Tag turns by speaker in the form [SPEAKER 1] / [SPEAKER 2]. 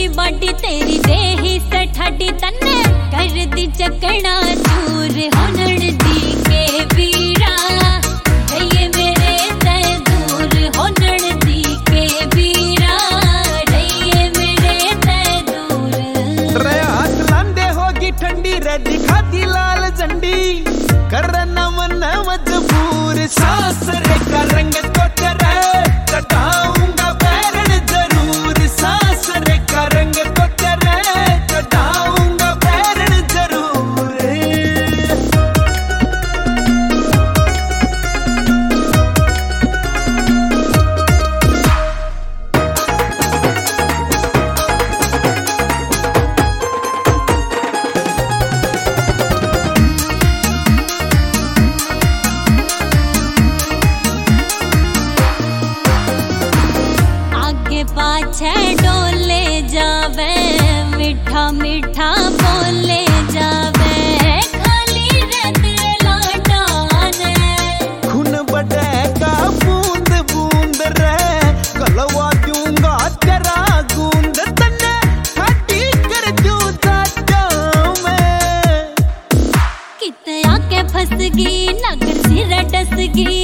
[SPEAKER 1] बाटी तेरी देही सठाटी तन्ने कर दी चकना दूर होनड़ दी के वीरा रहिए मेरे ते दूर होनड़ दी के वीरा रहिए मेरे ते दूर।
[SPEAKER 2] रे हाथ लांदे होगी ठंडी रे दिखा दी लाल झंडी करना मन मजबूर सांस रे का रंग तो तेरा चढ़ाऊंगा बैरन जरूर सांस रे का रंग तो तेरा चढ़ाऊंगा बैरन जरूर।
[SPEAKER 1] पाछे डोले जावे मीठा मीठा बोले जावे खाली रहते लाडाने
[SPEAKER 2] खून बढ़ेगा बूंद बूंद रे गलवा दूंगा तेरा गूंद तन्ने खाटी कर दूं दादा मैं।
[SPEAKER 1] किते आके फंस गई नगर सिर डस गई